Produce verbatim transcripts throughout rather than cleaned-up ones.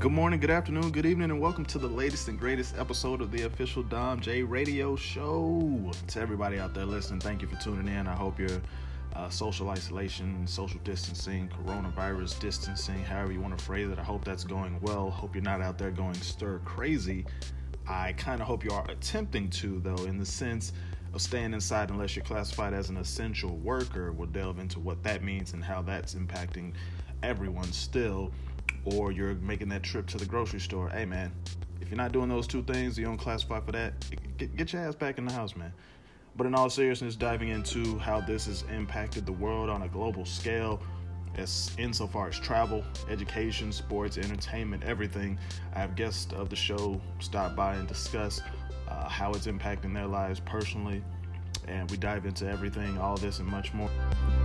Good morning, good afternoon, good evening, and welcome to the latest and greatest episode of the official Dom J Radio Show. To everybody out there listening, thank you for tuning in. I hope your uh, social isolation, social distancing, coronavirus distancing, however you want to phrase it, I hope that's going well. Hope you're not out there going stir crazy. I kind of hope you are attempting to, though, in the sense of staying inside unless you're classified as an essential worker. We'll delve into what that means and how that's impacting everyone still. Or you're making that trip to the grocery store. Hey, man, if you're not doing those two things, you don't classify for that, get, get your ass back in the house, man. But in all seriousness, diving into how this has impacted the world on a global scale, as insofar as travel, education, sports, entertainment, everything. I have guests of the show stop by and discuss uh, how it's impacting their lives personally. And we dive into everything, all this and much more.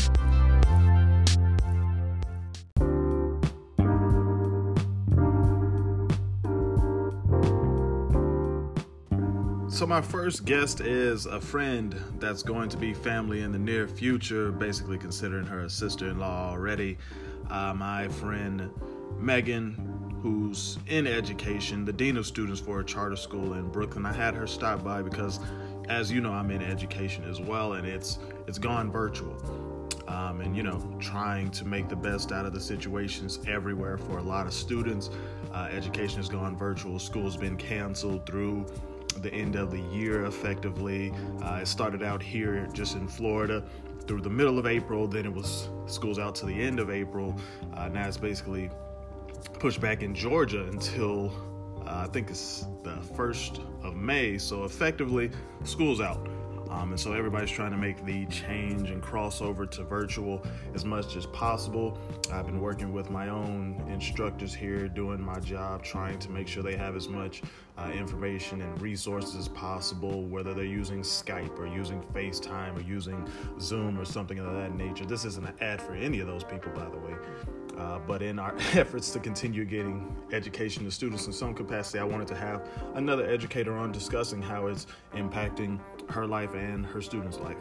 So my first guest is a friend that's going to be family in the near future, basically considering her a sister-in-law already. Uh, my friend Megan, who's in education, the dean of students for a charter school in Brooklyn. I had her stop by because, as you know, I'm in education as well, and it's it's gone virtual. Um, and, you know, trying to make the best out of the situations everywhere for a lot of students. Uh, education has gone virtual. School's been canceled through the end of the year effectively. Uh, it started out here just in Florida through the middle of April. Then it was schools out to the end of April. Uh, now it's basically pushed back in Georgia until uh, I think it's the first of May. So effectively, school's out. Um, and so everybody's trying to make the change and crossover to virtual as much as possible. I've been working with my own instructors here, doing my job, trying to make sure they have as much uh, information and resources as possible, whether they're using Skype or using FaceTime or using Zoom or something of that nature. This isn't an ad for any of those people, by the way. Uh, but in our efforts to continue getting education to students in some capacity, I wanted to have another educator on discussing how it's impacting her life and her students' life.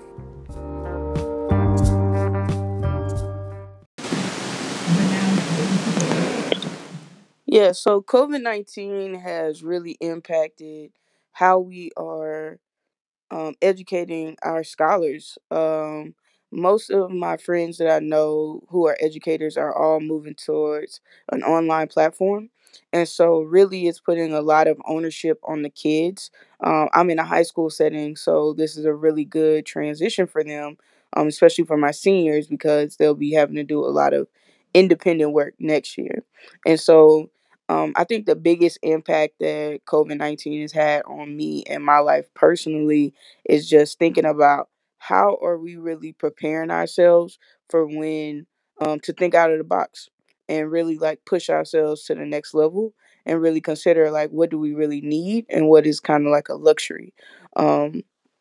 Yeah, so COVID nineteen has really impacted how we are um, educating our scholars. Um, most of my friends that I know who are educators are all moving towards an online platform. And so, really, it's putting a lot of ownership on the kids. Um, I'm in a high school setting, so this is a really good transition for them, um, especially for my seniors, because they'll be having to do a lot of independent work next year. And so, um, I think the biggest impact that COVID nineteen has had on me and my life personally is just thinking about how are we really preparing ourselves for when um, to think out of the box and really like push ourselves to the next level and really consider like what do we really need and what is kind of like a luxury. Um,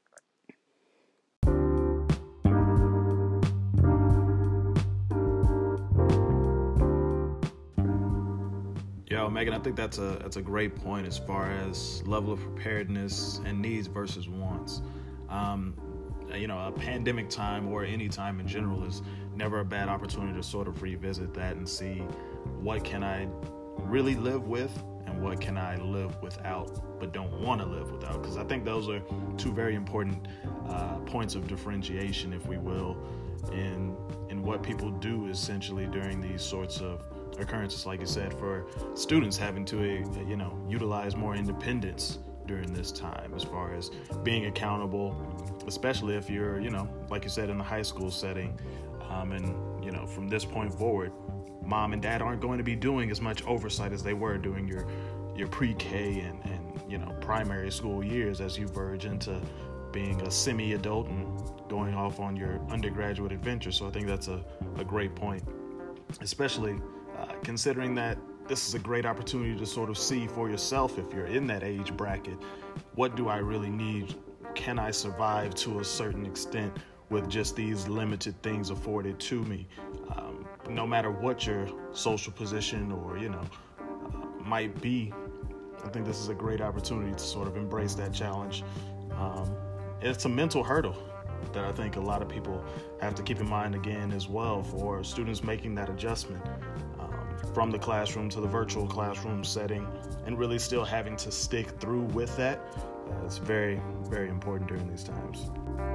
Yo, Megan, I think that's a that's a great point as far as level of preparedness and needs versus wants. Um, you know, a pandemic time or any time in general is never a bad opportunity to sort of revisit that and see what can I really live with and what can I live without but don't want to live without. Because I think those are two very important uh, points of differentiation, if we will, in in what people do essentially during these sorts of occurrences, like you said, for students having to, uh, you know, utilize more independence during this time as far as being accountable, especially if you're, you know, like you said, in the high school setting. Um, and, you know, from this point forward, mom and dad aren't going to be doing as much oversight as they were during your your pre-K and, and you know, primary school years as you verge into being a semi-adult and going off on your undergraduate adventure. So I think that's a, a great point, especially uh, considering that this is a great opportunity to sort of see for yourself, if you're in that age bracket, what do I really need? Can I survive to a certain extent with just these limited things afforded to me? Um, no matter what your social position or, you know, uh, might be, I think this is a great opportunity to sort of embrace that challenge. Um, it's a mental hurdle that I think a lot of people have to keep in mind again as well for students making that adjustment. Um, from the classroom to the virtual classroom setting, and really still having to stick through with that. Uh, it's very, very important during these times.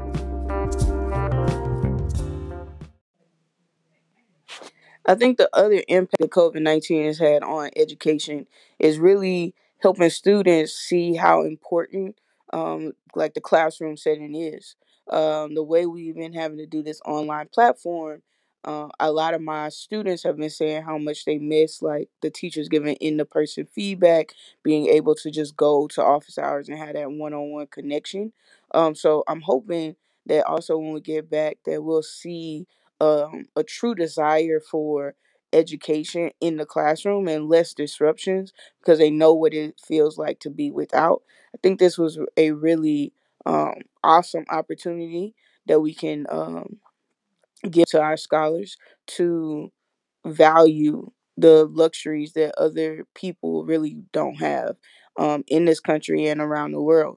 I think the other impact that COVID nineteen has had on education is really helping students see how important, um, like the classroom setting is. Um, the way we've been having to do this online platform, uh, a lot of my students have been saying how much they miss like the teachers giving in the person feedback, being able to just go to office hours and have that one on one connection. Um, so I'm hoping that also when we get back that we'll see um, a true desire for education in the classroom and less disruptions because they know what it feels like to be without. I think this was a really um, awesome opportunity that we can um, give to our scholars to value the luxuries that other people really don't have um, in this country and around the world.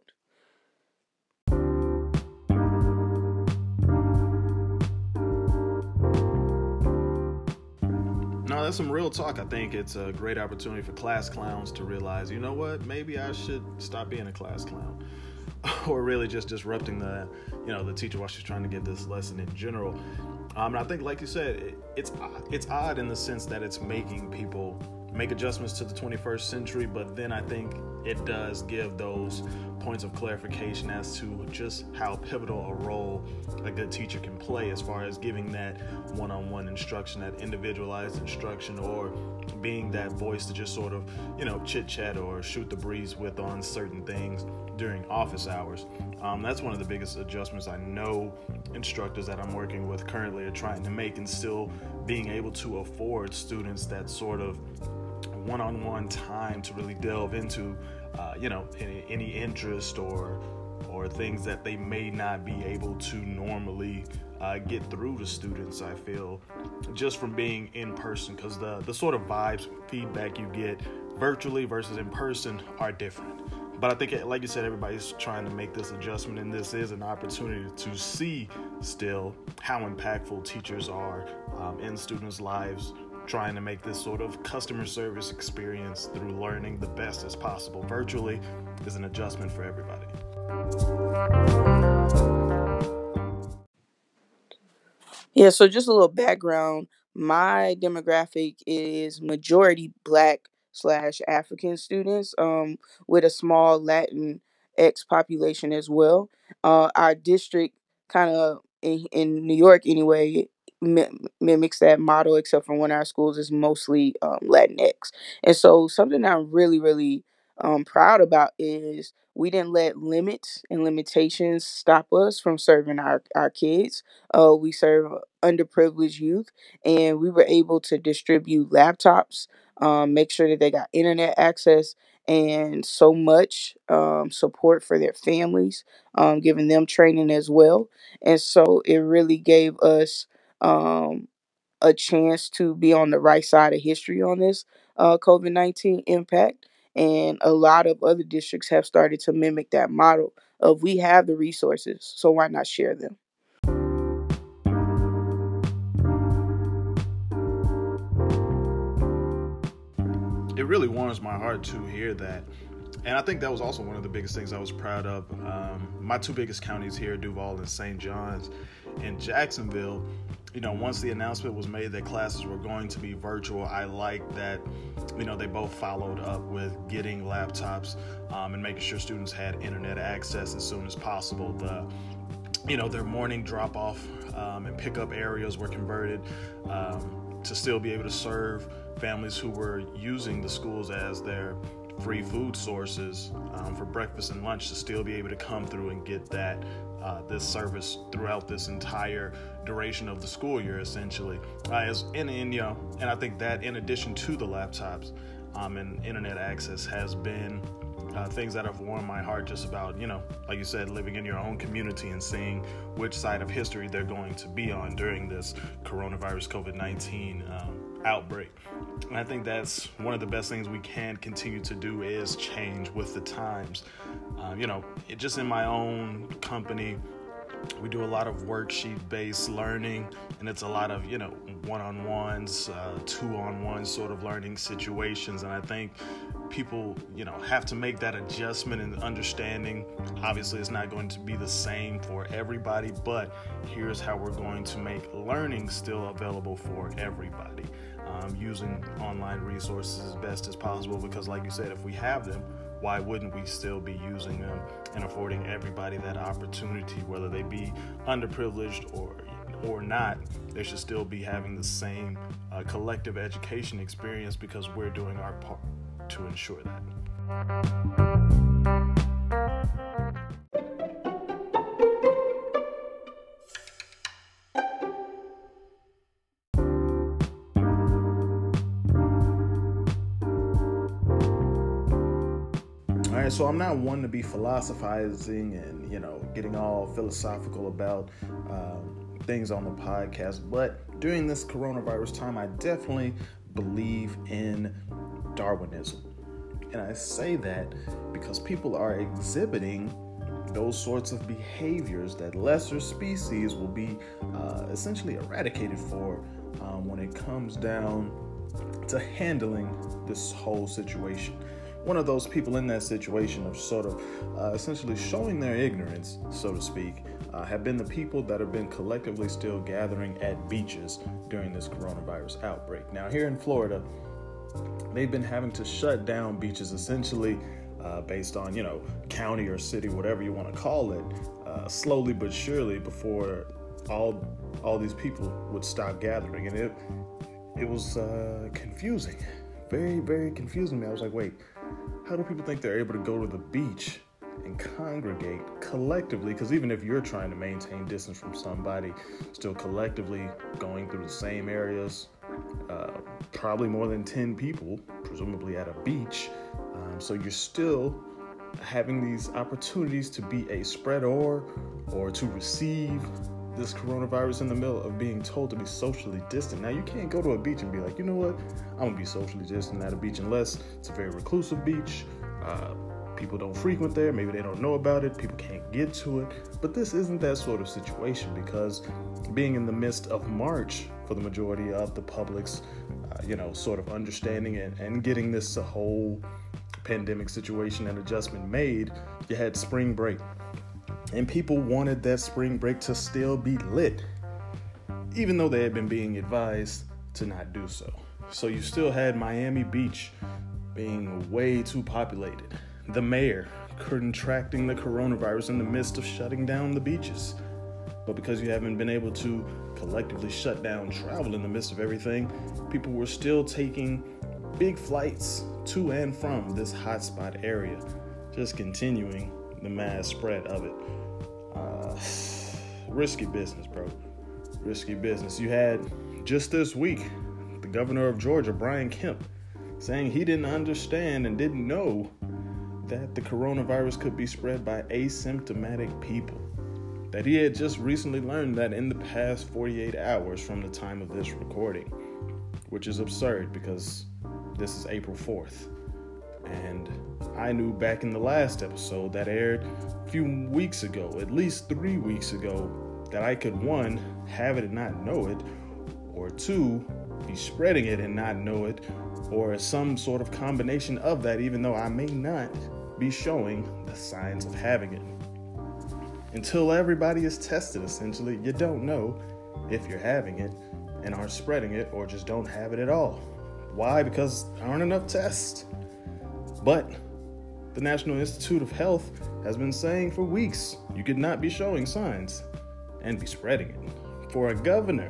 No, that's some real talk. I think it's a great opportunity for class clowns to realize, you know what, maybe I should stop being a class clown. Or really just disrupting the, you know, the teacher while she's trying to give this lesson in general. Um, and I think, like you said, it, it's it's odd in the sense that it's making people make adjustments to the twenty-first century, but then I think it does give those points of clarification as to just how pivotal a role a good teacher can play as far as giving that one-on-one instruction, that individualized instruction, or being that voice to just sort of, you know, chit-chat or shoot the breeze with on certain things during office hours. Um, that's one of the biggest adjustments I know instructors that I'm working with currently are trying to make, and still being able to afford students that sort of one-on-one time to really delve into, uh, you know, any, any interest or or things that they may not be able to normally uh, get through to students. I feel just from being in person, because the the sort of vibes, feedback you get virtually versus in person are different. But I think, like you said, everybody's trying to make this adjustment, and this is an opportunity to see still how impactful teachers are um, in students' lives, trying to make this sort of customer service experience through learning the best as possible virtually is an adjustment for everybody. Yeah, so just a little background. My demographic is majority Black slash African students, um, with a small Latin X population as well. Uh, our district kind of in, in New York anyway mi- mimics that model, except for one of our schools is mostly um, Latinx. And so something that I'm really, really um, proud about is we didn't let limits and limitations stop us from serving our, our kids. Uh, we serve underprivileged youth, and we were able to distribute laptops, um, make sure that they got internet access, and so much um, support for their families, um, giving them training as well. And so it really gave us um, a chance to be on the right side of history on this uh, COVID nineteen impact. And a lot of other districts have started to mimic that model of we have the resources, so why not share them? It really warms my heart to hear that. And I think that was also one of the biggest things I was proud of. Um, my two biggest counties here, Duval and Saint John's. In Jacksonville, you know, once the announcement was made that classes were going to be virtual, I liked that, you know, they both followed up with getting laptops um, and making sure students had internet access as soon as possible. The, you know, their morning drop-off um, and pickup areas were converted um, to still be able to serve families who were using the schools as their free food sources um, for breakfast and lunch, to still be able to come through and get that uh, this service throughout this entire duration of the school year, essentially. Uh, as in, in you know, and I think that in addition to the laptops um, and internet access has been uh, things that have warmed my heart, just about, you know, like you said, living in your own community and seeing which side of history they're going to be on during this coronavirus COVID nineteen um, outbreak. And I think that's one of the best things we can continue to do, is change with the times. Um, you know, it, just in my own company, We do a lot of worksheet-based learning, and it's a lot of, you know, one-on-ones, uh, two-on-one sort of learning situations. And I think people, you know, have to make that adjustment and understanding. Obviously, it's not going to be the same for everybody, but here's how we're going to make learning still available for everybody, um, using online resources as best as possible. Because like you said, if we have them, why wouldn't we still be using them and affording everybody that opportunity, whether they be underprivileged or or not? They should still be having the same uh, collective education experience, because we're doing our part to ensure that. All right, so I'm not one to be philosophizing and, you know, getting all philosophical about um, things on the podcast, but during this coronavirus time, I definitely believe in Darwinism. And I say that because people are exhibiting those sorts of behaviors that lesser species will be uh, essentially eradicated for um, when it comes down to handling this whole situation. One of those people in that situation of sort of uh, essentially showing their ignorance, so to speak, uh, have been the people that have been collectively still gathering at beaches during this coronavirus outbreak. Now, here in Florida, they've been having to shut down beaches essentially uh, based on, you know, county or city, whatever you want to call it, uh, slowly but surely before all all these people would stop gathering. And it, it was uh, confusing, very, very confusing me. I was like, wait, how do people think they're able to go to the beach and congregate collectively? Because even if you're trying to maintain distance from somebody, still collectively going through the same areas, uh, probably more than ten people, presumably at a beach. Um, so you're still having these opportunities to be a spreader or to receive this coronavirus in the middle of being told to be socially distant. Now, you can't go to a beach and be like, you know what, I'm gonna be socially distant at a beach unless it's a very reclusive beach. Uh, people don't frequent there. Maybe they don't know about it. People can't get to it. But this isn't that sort of situation, because being in the midst of March for the majority of the public's, uh, you know, sort of understanding and, and getting this whole pandemic situation and adjustment made, you had spring break. And people wanted that spring break to still be lit, even though they had been being advised to not do so. So you still had Miami Beach being way too populated. The mayor contracting the coronavirus in the midst of shutting down the beaches. But because you haven't been able to collectively shut down travel in the midst of everything, people were still taking big flights to and from this hotspot area, just continuing the mass spread of it. Uh, risky business, bro. Risky business. You had just this week the governor of Georgia, Brian Kemp, saying he didn't understand and didn't know that the coronavirus could be spread by asymptomatic people. That he had just recently learned that in the past forty-eight hours from the time of this recording, which is absurd because this is April fourth. And I knew back in the last episode that aired a few weeks ago, at least three weeks ago, that I could, one, have it and not know it, or two, be spreading it and not know it, or some sort of combination of that, even though I may not be showing the signs of having it. Until everybody is tested, essentially, you don't know if you're having it and are spreading it, or just don't have it at all. Why? Because there aren't enough tests. But the National Institute of Health has been saying for weeks you could not be showing signs and be spreading it. For a governor,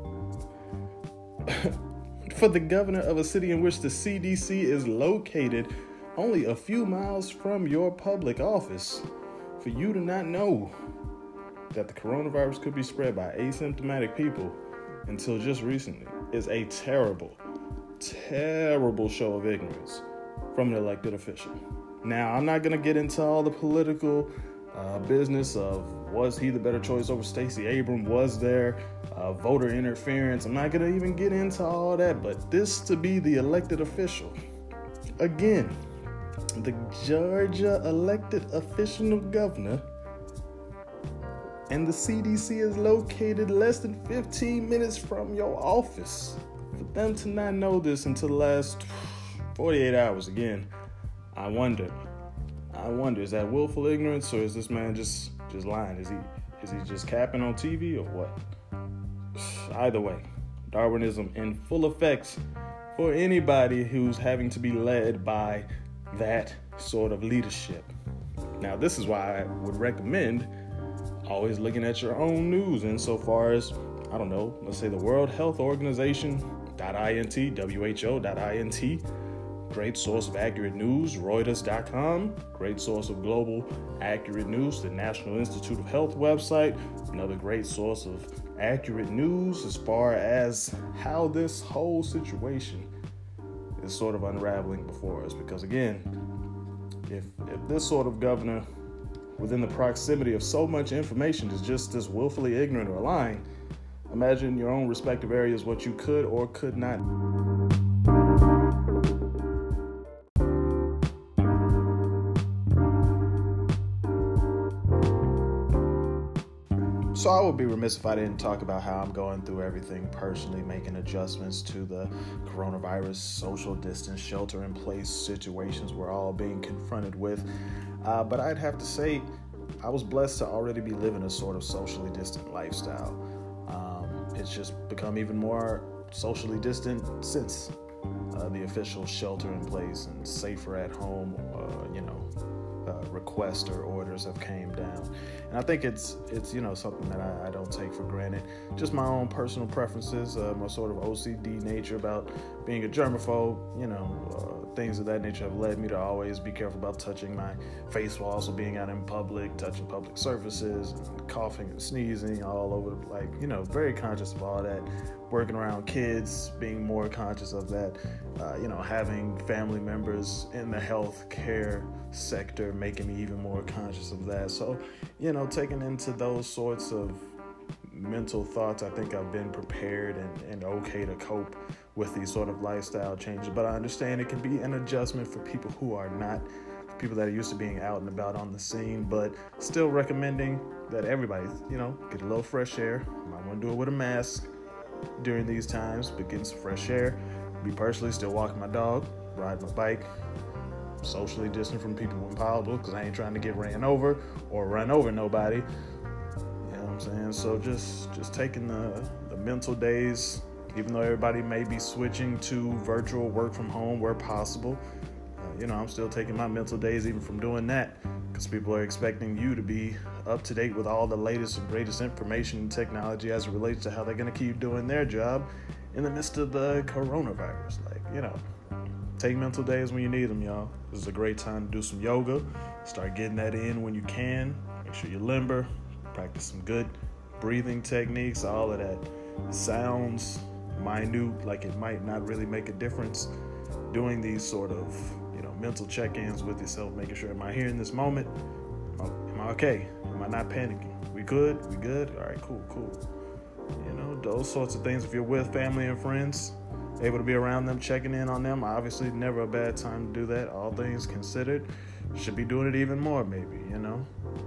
for the governor of a city in which the C D C is located only a few miles from your public office, for you to not know that the coronavirus could be spread by asymptomatic people until just recently is a terrible, terrible show of ignorance from an elected official. Now, I'm not going to get into all the political uh, business of was he the better choice over Stacey Abrams? Was there uh, voter interference? I'm not going to even get into all that, but this to be the elected official. Again, the Georgia elected official governor, and the C D C is located less than fifteen minutes from your office. For them to not know this until the last forty-eight hours, again, I wonder. I wonder, is that willful ignorance, or is this man just, just lying? Is he is he just capping on T V, or what? Either way, Darwinism in full effect for anybody who's having to be led by that sort of leadership. Now, this is why I would recommend always looking at your own news insofar as, I don't know, let's say the World Health Organization .int, W H O dot int, great source of accurate news, Reuters dot com, great source of global accurate news, the National Institute of Health website, another great source of accurate news as far as how this whole situation is sort of unraveling before us. Because again, if if this sort of governor within the proximity of so much information is just as willfully ignorant or lying, imagine your own respective areas what you could or could not. So I would be remiss if I didn't talk about how I'm going through everything personally, making adjustments to the coronavirus, social distance, shelter-in-place situations we're all being confronted with. Uh, but I'd have to say I was blessed to already be living a sort of socially distant lifestyle. Um, it's just become even more socially distant since uh, the official shelter-in-place and safer at home, uh, you know, Uh, requests or orders have came down. And I think it's it's you know something that I, I don't take for granted. Just my own personal preferences, uh, my sort of O C D nature about being a germaphobe, you know, uh, things of that nature have led me to always be careful about touching my face while also being out in public, touching public surfaces, and coughing and sneezing all over, like, you know, very conscious of all that. Working around kids, being more conscious of that, uh, you know, having family members in the health care sector, making me even more conscious of that. So, you know, taking into those sorts of mental thoughts, I think I've been prepared and, and okay to cope with these sort of lifestyle changes. But I understand it can be an adjustment for people who are not, people that are used to being out and about on the scene, but still recommending that everybody, you know, get a little fresh air. Might want to do it with a mask during these times, but getting some fresh air. Me personally, still walking my dog, riding my bike, socially distant from people when possible, because I ain't trying to get ran over or run over nobody. You know what I'm saying? So just just taking the, the mental days, even though everybody may be switching to virtual work from home where possible, uh, you know, I'm still taking my mental days even from doing that, because people are expecting you to be up to date with all the latest and greatest information and technology as it relates to how they're going to keep doing their job in the midst of the coronavirus. Like, you know, take mental days when you need them, y'all. This is a great time to do some yoga. Start getting that in when you can. Make sure you're limber. Practice some good breathing techniques. All of that sounds minute, like it might not really make a difference. Doing these sort of, you know, mental check-ins with yourself, making sure, am I here in this moment? Am I okay? Am I not panicking? We good? We good? All right, cool, cool. You know, those sorts of things. If you're with family and friends, able to be around them, checking in on them, obviously never a bad time to do that. All things considered, should be doing it even more, maybe, you know.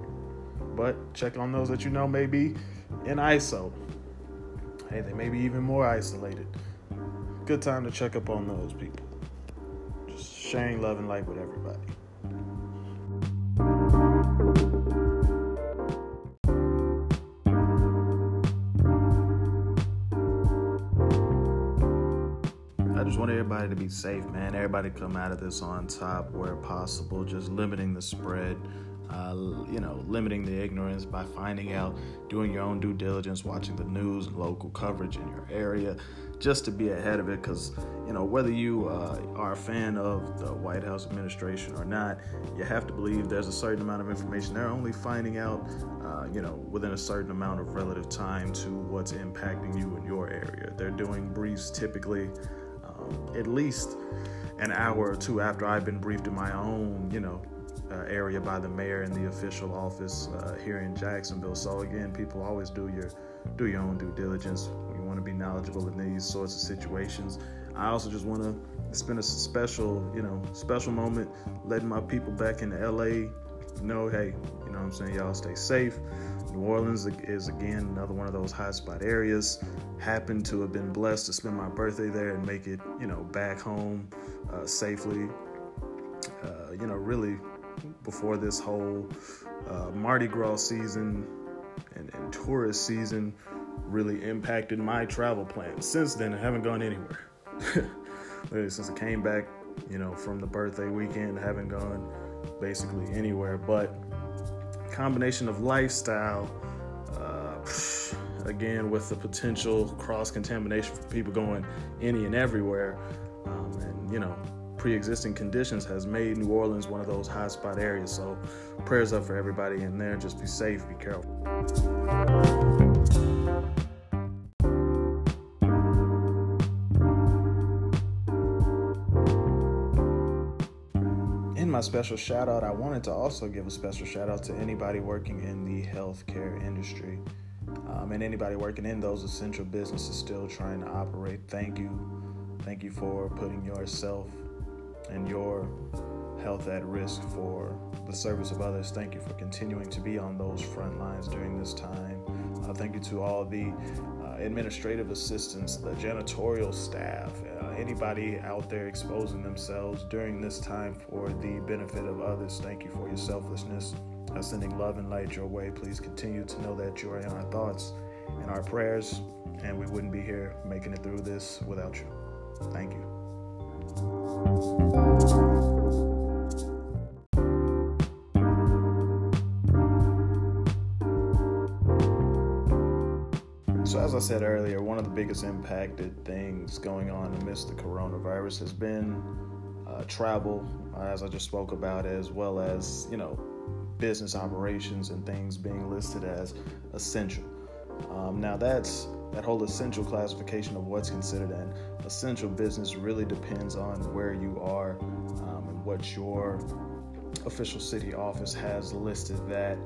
But check on those that you know may be in I S O. Hey, they may be even more isolated. Good time to check up on those people. Just sharing love and light with everybody. I just want everybody to be safe, man. Everybody come out of this on top where possible, just limiting the spread, uh, you know, limiting the ignorance by finding out, doing your own due diligence, watching the news and local coverage in your area, just to be ahead of it. Because, you know, whether you uh, are a fan of the White House administration or not, you have to believe there's a certain amount of information they're only finding out, uh, you know, within a certain amount of relative time to what's impacting you in your area. They're doing briefs typically Um, at least an hour or two after I've been briefed in my own, you know, uh, area by the mayor in the official office uh, here in Jacksonville. So again, people always do your do your own due diligence. You want to be knowledgeable in these sorts of situations. I also just want to spend a special, you know, special moment letting my people back in L A know, hey, you know what I'm saying, y'all stay safe. New Orleans is, again, another one of those hotspot areas. Happened to have been blessed to spend my birthday there and make it, you know, back home uh, safely. Uh, you know, really before this whole uh, Mardi Gras season and, and tourist season really impacted my travel plans. Since then, I haven't gone anywhere. Literally, since I came back, you know, from the birthday weekend, I haven't gone basically anywhere. But combination of lifestyle, uh, again, with the potential cross-contamination for people going any and everywhere, um, and, you know, pre-existing conditions has made New Orleans one of those hotspot areas. So prayers up for everybody in there. Just be safe, be careful. In my special shout out, I wanted to also give a special shout out to anybody working in the healthcare industry, um, and anybody working in those essential businesses still trying to operate. Thank you. Thank you for putting yourself and your health at risk for the service of others. Thank you for continuing to be on those front lines during this time. Uh, thank you to all the uh, administrative assistants, the janitorial staff, uh, anybody out there exposing themselves during this time for the benefit of others. Thank you for your selflessness. Uh, sending love and light your way. Please continue to know that you are in our thoughts and our prayers, and we wouldn't be here making it through this without you. Thank you. So as I said earlier, one of the biggest impacted things going on amidst the coronavirus has been uh, travel, uh, as I just spoke about, as well as, you know, business operations and things being listed as essential. Um, now that's that whole essential classification of what's considered an essential business really depends on where you are um, and what your official city office has listed that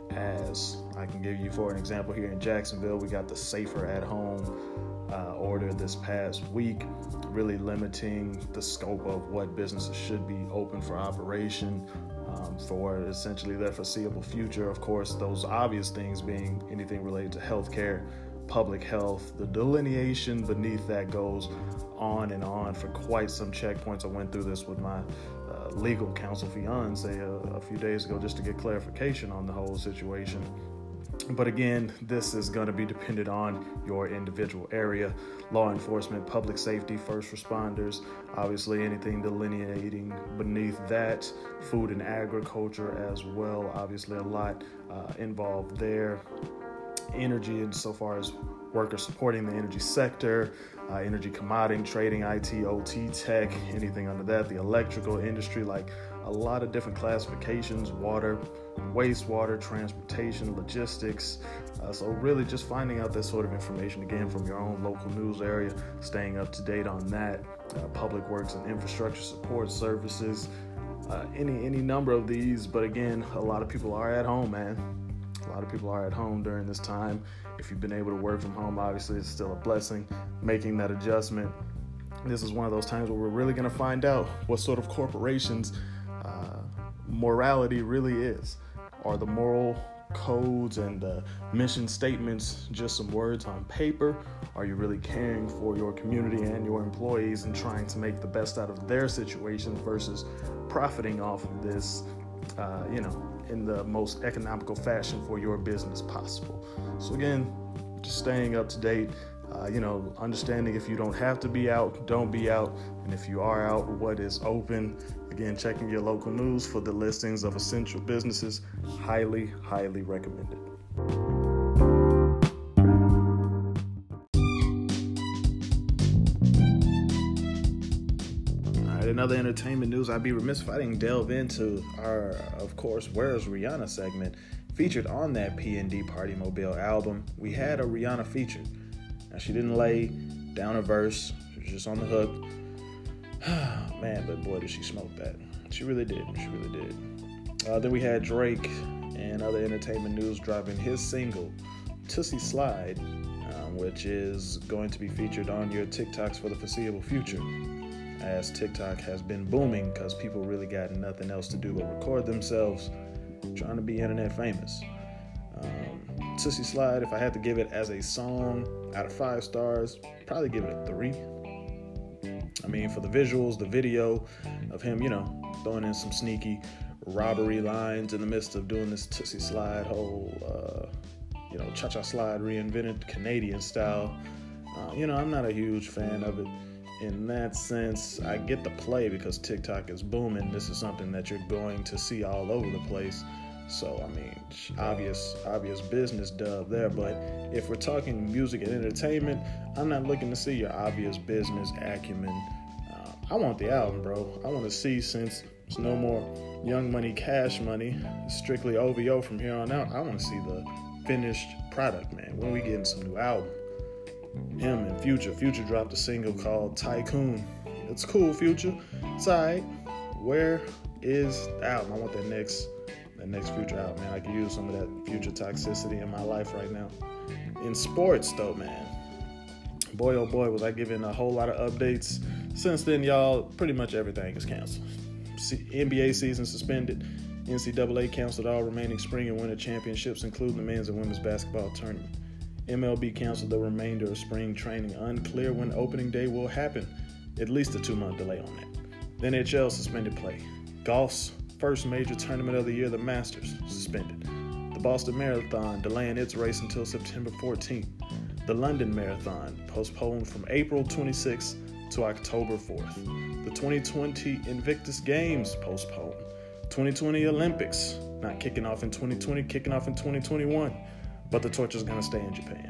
as. I can give you, for an example, here in Jacksonville, we got the Safer at Home uh, order this past week, really limiting the scope of what businesses should be open for operation um, for essentially their foreseeable future. Of course, those obvious things being anything related to healthcare, public health. The delineation beneath that goes on and on for quite some checkpoints. I went through this with my uh, legal counsel fiance a, a few days ago just to get clarification on the whole situation. But again, this is going to be dependent on your individual area. Law enforcement, public safety, first responders, obviously anything delineating beneath that. Food and agriculture as well, obviously a lot uh, involved there. Energy, insofar as workers supporting the energy sector, uh, energy commodity trading, I T, O T, tech, anything under that. The electrical industry, like a lot of different classifications, water, wastewater, transportation, logistics. Uh, so really just finding out this sort of information, again, from your own local news area, staying up to date on that. Uh, public works and infrastructure support services, uh, any any number of these. But again, a lot of people are at home, man. A lot of people are at home during this time. If you've been able to work from home, obviously it's still a blessing. Making that adjustment, this is one of those times where we're really going to find out what sort of corporations uh, morality really is. Are the moral codes and the mission statements just some words on paper? Are you really caring for your community and your employees and trying to make the best out of their situation versus profiting off of this, uh, you know, in the most economical fashion for your business possible? So again, just staying up to date, uh, you know, understanding if you don't have to be out, don't be out. And if you are out, what is open? Again, checking your local news for the listings of essential businesses. Highly, highly recommended. In other entertainment news, I'd be remiss if I didn't delve into our, of course, Where's Rihanna segment featured on that P and D Party Mobile album. We had a Rihanna feature. Now, she didn't lay down a verse. She was just on the hook. Man, but boy, did she smoke that. She really did. She really did. Uh, then we had Drake and other entertainment news dropping his single, Tootsie Slide, um, which is going to be featured on your TikToks for the foreseeable future, as TikTok has been booming because people really got nothing else to do but record themselves trying to be internet famous. Um, Tootsie Slide, if I had to give it as a song out of five stars, probably give it a three. I mean, for the visuals, the video of him, you know, throwing in some sneaky robbery lines in the midst of doing this Tootsie Slide whole, uh, you know, cha-cha slide reinvented Canadian style. Uh, you know, I'm not a huge fan of it. In that sense, I get the play because TikTok is booming. This is something that you're going to see all over the place. So, I mean, obvious obvious business dub there. But if we're talking music and entertainment, I'm not looking to see your obvious business acumen. Uh, I want the album, bro. I want to see, since there's no more Young Money, Cash Money, strictly O V O from here on out, I want to see the finished product, man. When we getting some new album. Him and Future. Future dropped a single called Tycoon. It's cool, Future. It's alright. Where is the album? I want that next that next Future album, man. I could use some of that Future toxicity in my life right now. In sports, though, man. Boy, oh boy, was I given a whole lot of updates. Since then, y'all, pretty much everything is canceled. C- N B A season suspended. N C double A canceled all remaining spring and winter championships, including the men's and women's basketball tournament. M L B canceled the remainder of spring training. Unclear when opening day will happen. At least a two-month delay on that. The N H L suspended play. Golf's first major tournament of the year, the Masters, suspended. The Boston Marathon delaying its race until September fourteenth. The London Marathon postponed from April twenty-sixth to October fourth. The twenty twenty Invictus Games postponed. twenty twenty Olympics not kicking off in twenty twenty, kicking off in twenty twenty-one. But the torch is going to stay in Japan.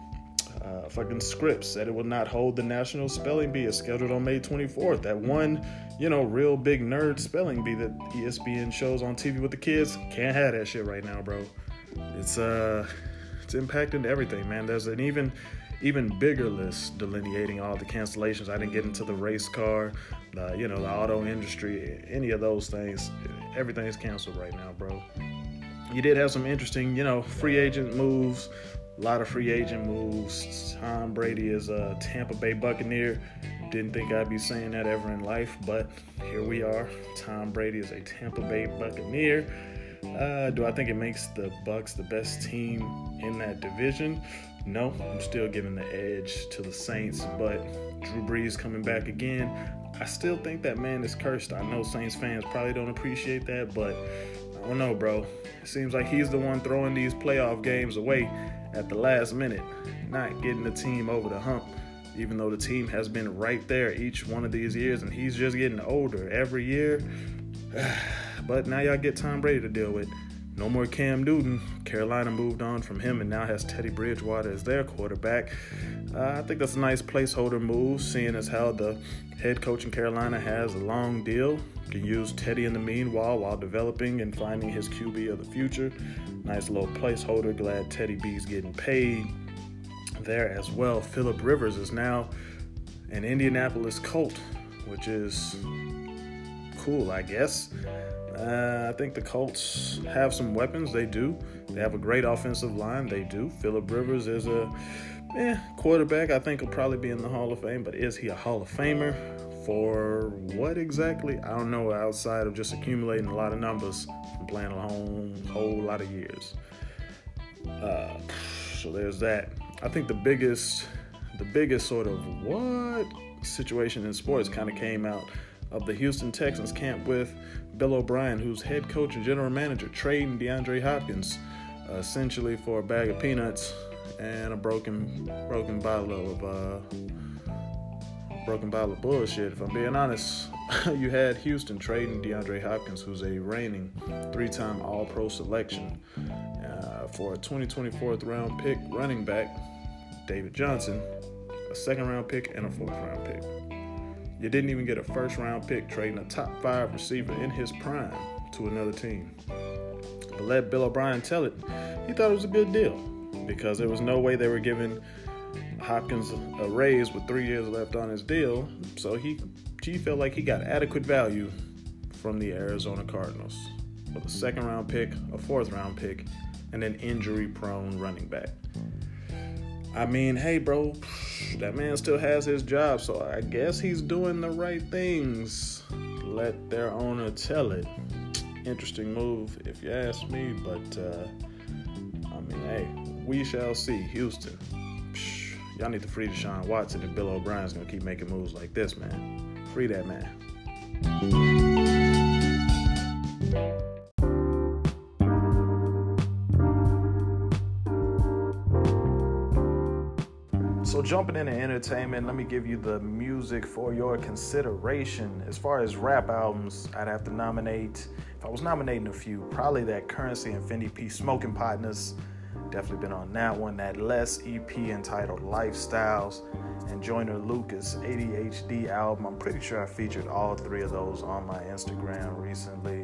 Uh, fucking Scripps said it will not hold the National Spelling Bee. It's scheduled on May twenty-fourth. That one, you know, real big nerd spelling bee that E S P N shows on T V with the kids. Can't have that shit right now, bro. It's uh, it's impacting everything, man. There's an even even bigger list delineating all the cancellations. I didn't get into the race car, the, you know, the auto industry, any of those things. Everything is canceled right now, bro. You did have some interesting, you know, free agent moves. A lot of free agent moves. Tom Brady is a Tampa Bay Buccaneer. Didn't think I'd be saying that ever in life, but here we are. Tom Brady is a Tampa Bay Buccaneer. Uh, do I think it makes the Bucs the best team in that division? No, I'm still giving the edge to the Saints, but Drew Brees coming back again. I still think that man is cursed. I know Saints fans probably don't appreciate that, but I don't know, bro. It seems like he's the one throwing these playoff games away at the last minute, not getting the team over the hump, even though the team has been right there each one of these years, and he's just getting older every year. But now y'all get Tom Brady to deal with. No more Cam Newton. Carolina moved on from him and now has Teddy Bridgewater as their quarterback. Uh, I think that's a nice placeholder move, seeing as how the head coach in Carolina has a long deal. Can use Teddy in the meanwhile while developing and finding his Q B of the future. Nice little placeholder. Glad Teddy B's getting paid there as well. Phillip Rivers is now an Indianapolis Colt, which is cool, I guess. Uh, I think the Colts have some weapons. They do. They have a great offensive line. They do. Phillip Rivers is a eh, quarterback. I think he'll probably be in the Hall of Fame, but is he a Hall of Famer? For what exactly? I don't know, outside of just accumulating a lot of numbers from playing a whole, whole lot of years. Uh, so there's that. I think the biggest, the biggest sort of what situation in sports kind of came out of the Houston Texans camp with Bill O'Brien, who's head coach and general manager, trading DeAndre Hopkins uh, essentially for a bag of peanuts and a broken broken bottle of uh, broken bottle of bullshit. If I'm being honest, you had Houston trading DeAndre Hopkins, who's a reigning three-time All-Pro selection, uh, for a twenty twenty-four round pick running back, David Johnson, a second-round pick, and a fourth-round pick. You didn't even get a first-round pick trading a top-five receiver in his prime to another team. But let Bill O'Brien tell it, he thought it was a good deal because there was no way they were giving Hopkins a raise with three years left on his deal, so he, he felt like he got adequate value from the Arizona Cardinals with a second-round pick, a fourth-round pick, and an injury-prone running back. I mean, hey, bro, that man still has his job, so I guess he's doing the right things. Let their owner tell it. Interesting move, if you ask me, but, uh, I mean, hey, we shall see. Houston, psh, y'all need to free Deshaun Watson if Bill O'Brien's gonna keep making moves like this, man. Free that man. So jumping into entertainment, let me give you the music for your consideration. As far as rap albums, I'd have to nominate, if I was nominating a few, probably that Currency and Fendi P Smoking Partners. Definitely been on that one. That Les E P entitled Lifestyles, and Joyner Lucas A D H D album. I'm pretty sure I featured all three of those on my Instagram recently.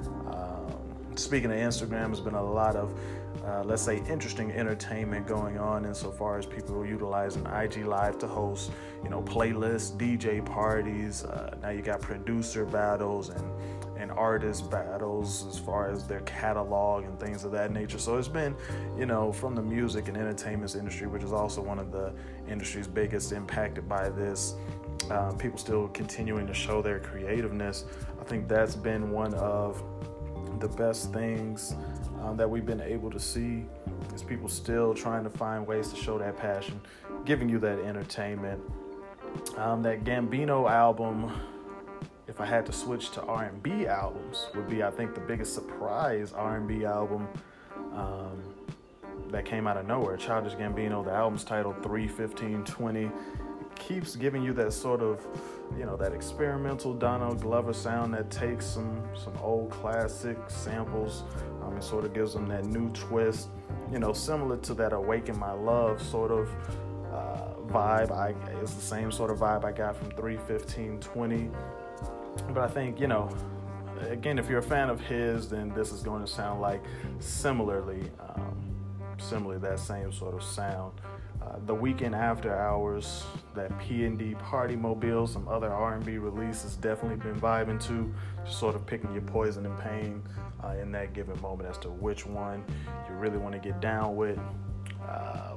Um, speaking of Instagram, there's been a lot of Uh, let's say interesting entertainment going on insofar as people utilizing I G Live to host, you know, playlists, D J parties. Uh, now you got producer battles and, and artist battles as far as their catalog and things of that nature. So it's been, you know, from the music and entertainment industry, which is also one of the industry's biggest impacted by this. Um, people still continuing to show their creativeness. I think that's been one of the best things Um, that we've been able to see is people still trying to find ways to show that passion, giving you that entertainment. Um, that Gambino album, if I had to switch to R and B albums, would be, I think, the biggest surprise R and B album um, that came out of nowhere. Childish Gambino, the album's titled three fifteen twenty. It keeps giving you that sort of, you know, that experimental Donald Glover sound that takes some some old classic samples um, and sort of gives them that new twist, you know, similar to that Awaken My Love sort of uh, vibe. I it's the same sort of vibe I got from three fifteen twenty. But I think, you know, again, if you're a fan of his, then this is going to sound like similarly, um, similarly that same sort of sound. Uh, the Weekend After Hours, that P and D Party Mobile, some other R and B releases definitely been vibing to, just sort of picking your poison and pain uh, in that given moment as to which one you really want to get down with. Uh,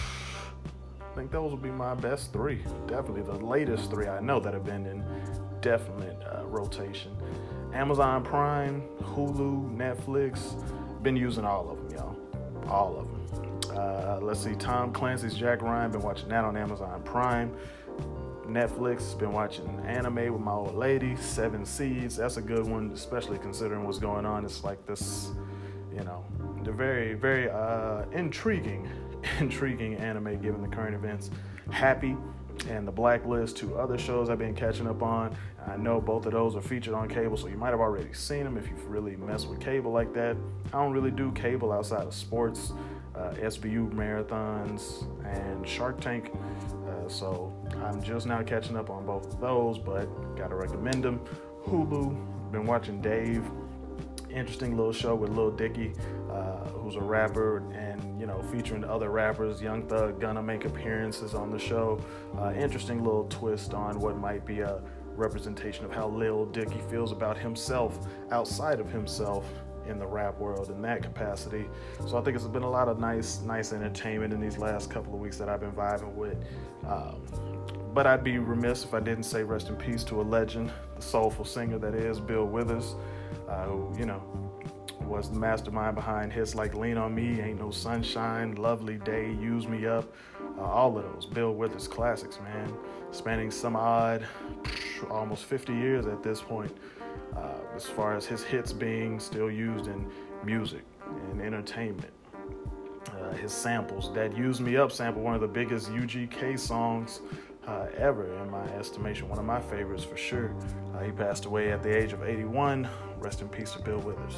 I think those will be my best three. Definitely the latest three I know that have been in definite uh, rotation. Amazon Prime, Hulu, Netflix, been using all of them, y'all. All of them. Uh, let's see, Tom Clancy's Jack Ryan, been watching that on Amazon Prime. Netflix, been watching anime with my old lady, Seven Seeds. That's a good one, especially considering what's going on. It's like this, you know, the very, very uh, intriguing, intriguing anime given the current events. Happy and The Blacklist, two other shows I've been catching up on. I know both of those are featured on cable, so you might have already seen them if you've really messed with cable like that. I don't really do cable outside of sports. Uh, S V U marathons and Shark Tank, uh, so I'm just now catching up on both of those, but gotta recommend them. Hulu, been watching Dave, interesting little show with Lil Dicky, uh, who's a rapper, and you know, featuring other rappers. Young Thug gonna make appearances on the show. Uh, interesting little twist on what might be a representation of how Lil Dicky feels about himself outside of himself in the rap world in that capacity. So I think it's been a lot of nice nice entertainment in these last couple of weeks that I've been vibing with. Um, but I'd be remiss if I didn't say rest in peace to a legend, the soulful singer that is Bill Withers, uh, who, you know, was the mastermind behind hits like Lean on Me, Ain't No Sunshine, Lovely Day, Use Me Up, uh, all of those Bill Withers classics, man, spanning some odd, almost fifty years at this point. Uh, as far as his hits being still used in music and entertainment. Uh, his samples, that Use Me Up sample, one of the biggest U G K songs uh, ever in my estimation, one of my favorites for sure. Uh, he passed away at the age of eighty-one. Rest in peace to Bill Withers.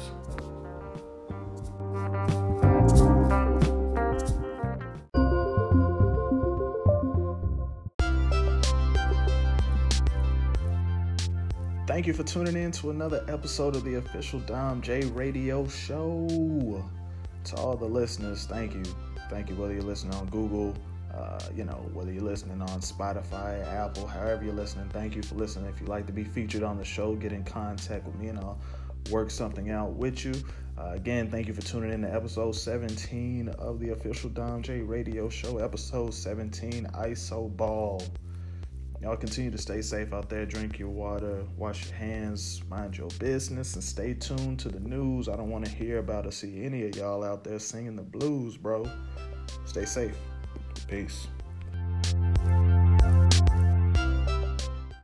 Thank you for tuning in to another episode of the official Dom J Radio Show. To all the listeners, thank you. Thank you, whether you're listening on Google, uh, you know, whether you're listening on Spotify, Apple, however you're listening, thank you for listening. If you'd like to be featured on the show, get in contact with me and I'll work something out with you. Uh, again, thank you for tuning in to episode seventeen of the official Dom J Radio Show. Episode seventeen, I S O Ball. Y'all continue to stay safe out there. Drink your water, wash your hands, mind your business, and stay tuned to the news. I don't want to hear about or see any of y'all out there singing the blues, bro. Stay safe. Peace.